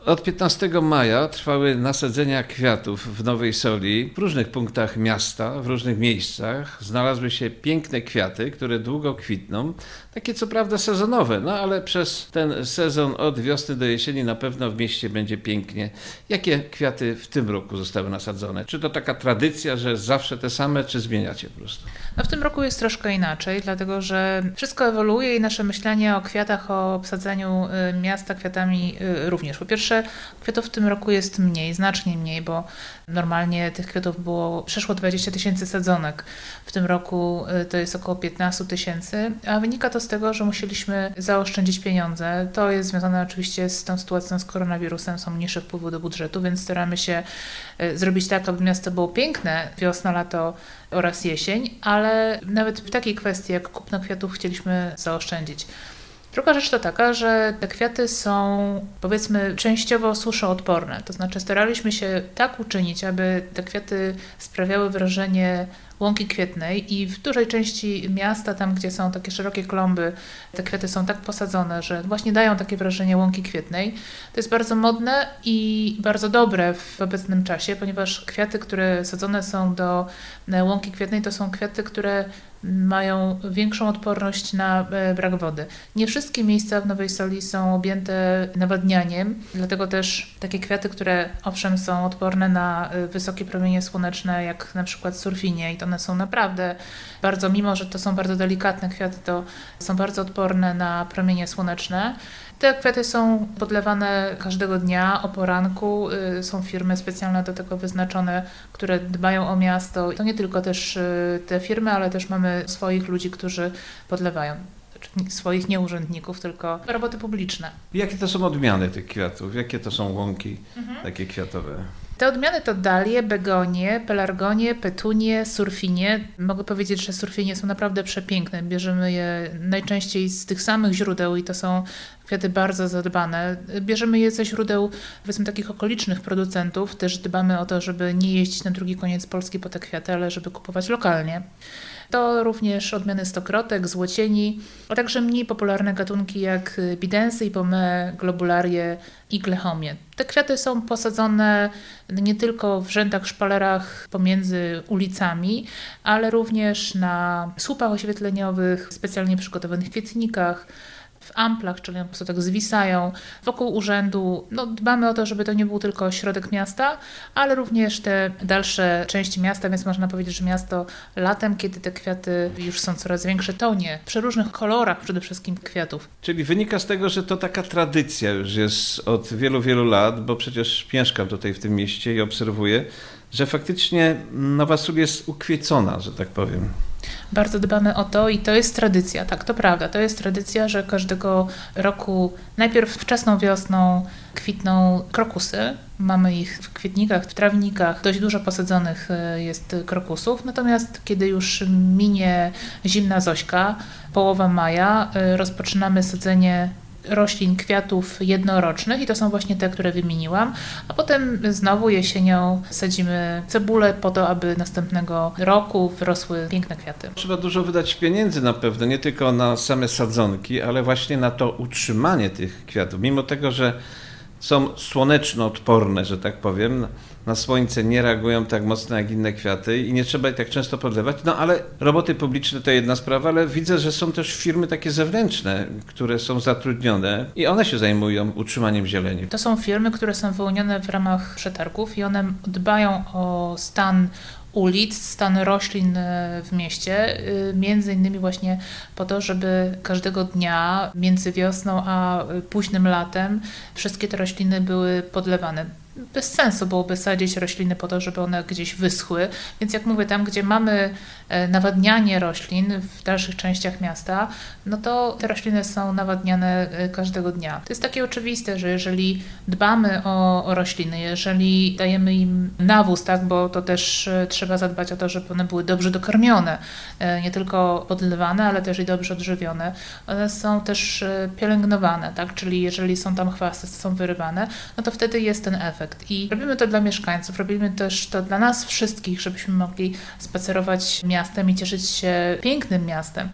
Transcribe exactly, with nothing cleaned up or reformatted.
Od piętnastego maja trwały nasadzenia kwiatów w Nowej Soli. W różnych punktach miasta, w różnych miejscach znalazły się piękne kwiaty, które długo kwitną. Takie co prawda sezonowe, no ale przez ten sezon od wiosny do jesieni na pewno w mieście będzie pięknie. Jakie kwiaty w tym roku zostały nasadzone? Czy to taka tradycja, że zawsze te same, czy zmieniacie po prostu? No w tym roku jest troszkę inaczej, dlatego że wszystko ewoluuje i nasze myślenie o kwiatach, o obsadzeniu miasta kwiatami również. Po pierwsze, kwiatów w tym roku jest mniej, znacznie mniej, bo normalnie tych kwiatów było przeszło dwadzieścia tysięcy sadzonek. W tym roku to jest około piętnaście tysięcy, a wynika to z tego, że musieliśmy zaoszczędzić pieniądze. To jest związane oczywiście z tą sytuacją z koronawirusem, są mniejsze wpływy do budżetu, więc staramy się zrobić tak, aby miasto było piękne wiosna, lato oraz jesień, ale nawet w takiej kwestii jak kupno kwiatów chcieliśmy zaoszczędzić. Druga rzecz to taka, że te kwiaty są, powiedzmy, częściowo suszoodporne. To znaczy staraliśmy się tak uczynić, aby te kwiaty sprawiały wrażenie łąki kwietnej i w dużej części miasta, tam gdzie są takie szerokie klomby, te kwiaty są tak posadzone, że właśnie dają takie wrażenie łąki kwietnej. To jest bardzo modne i bardzo dobre w obecnym czasie, ponieważ kwiaty, które sadzone są do łąki kwietnej, to są kwiaty, które mają większą odporność na brak wody. Nie wszystkie miejsca w Nowej Soli są objęte nawadnianiem, dlatego też takie kwiaty, które owszem są odporne na wysokie promienie słoneczne, jak na przykład surfinie i to one są naprawdę bardzo, mimo że to są bardzo delikatne kwiaty, to są bardzo odporne na promienie słoneczne. Te kwiaty są podlewane każdego dnia o poranku. Są firmy specjalne do tego wyznaczone, które dbają o miasto. To nie tylko też te firmy, ale też mamy swoich ludzi, którzy podlewają. Swoich nie urzędników, tylko roboty publiczne. Jakie to są odmiany tych kwiatów? Jakie to są łąki mhm. takie kwiatowe? Te odmiany to dalie, begonie, pelargonie, petunie, surfinie. Mogę powiedzieć, że surfinie są naprawdę przepiękne. Bierzemy je najczęściej z tych samych źródeł i to są kwiaty bardzo zadbane. Bierzemy je ze źródeł, powiedzmy, takich okolicznych producentów. Też dbamy o to, żeby nie jeździć na drugi koniec Polski po te kwiaty, ale żeby kupować lokalnie. To również odmiany stokrotek, złocieni, a także mniej popularne gatunki jak bidensy, ipomee, globularie i glechomie. Te kwiaty są posadzone nie tylko w rzędach, szpalerach pomiędzy ulicami, ale również na słupach oświetleniowych, specjalnie przygotowanych kwietnikach, w amplach, czyli po prostu tak zwisają wokół urzędu. No, dbamy o to, żeby to nie był tylko środek miasta, ale również te dalsze części miasta, więc można powiedzieć, że miasto latem, kiedy te kwiaty już są coraz większe, tonie w przeróżnych kolorach przede wszystkim kwiatów. Czyli wynika z tego, że to taka tradycja już jest od wielu, wielu lat, bo przecież mieszkam tutaj w tym mieście i obserwuję, że faktycznie Nowa Sól jest ukwiecona, że tak powiem. Bardzo dbamy o to i to jest tradycja, tak, to prawda. To jest tradycja, że każdego roku najpierw wczesną wiosną kwitną krokusy. Mamy ich w kwietnikach, w trawnikach, dość dużo posadzonych jest krokusów. Natomiast kiedy już minie zimna Zośka, połowa maja, rozpoczynamy sadzenie roślin, kwiatów jednorocznych i to są właśnie te, które wymieniłam, a potem znowu jesienią sadzimy cebulę po to, aby następnego roku wyrosły piękne kwiaty. Trzeba dużo wydać pieniędzy na pewno, nie tylko na same sadzonki, ale właśnie na to utrzymanie tych kwiatów. Mimo tego, że są słoneczno-odporne, że tak powiem, na słońce nie reagują tak mocno jak inne kwiaty i nie trzeba ich tak często podlewać. No ale roboty publiczne to jedna sprawa, ale widzę, że są też firmy takie zewnętrzne, które są zatrudnione i one się zajmują utrzymaniem zieleni. To są firmy, które są wyłonione w ramach przetargów i one dbają o stan ulic, stan roślin w mieście, między innymi właśnie po to, żeby każdego dnia między wiosną a późnym latem wszystkie te rośliny były podlewane. Bez sensu byłoby sadzić rośliny po to, żeby one gdzieś wyschły, więc jak mówię, tam gdzie mamy nawadnianie roślin w dalszych częściach miasta, no to te rośliny są nawadniane każdego dnia. To jest takie oczywiste, że jeżeli dbamy o, o rośliny, jeżeli dajemy im nawóz, tak, bo to też trzeba zadbać o to, żeby one były dobrze dokarmione, nie tylko podlewane, ale też i dobrze odżywione. One są też pielęgnowane, tak, czyli jeżeli są tam chwasty, są wyrywane, no to wtedy jest ten efekt. I robimy to dla mieszkańców, robimy też to dla nas wszystkich, żebyśmy mogli spacerować miastem i cieszyć się pięknym miastem.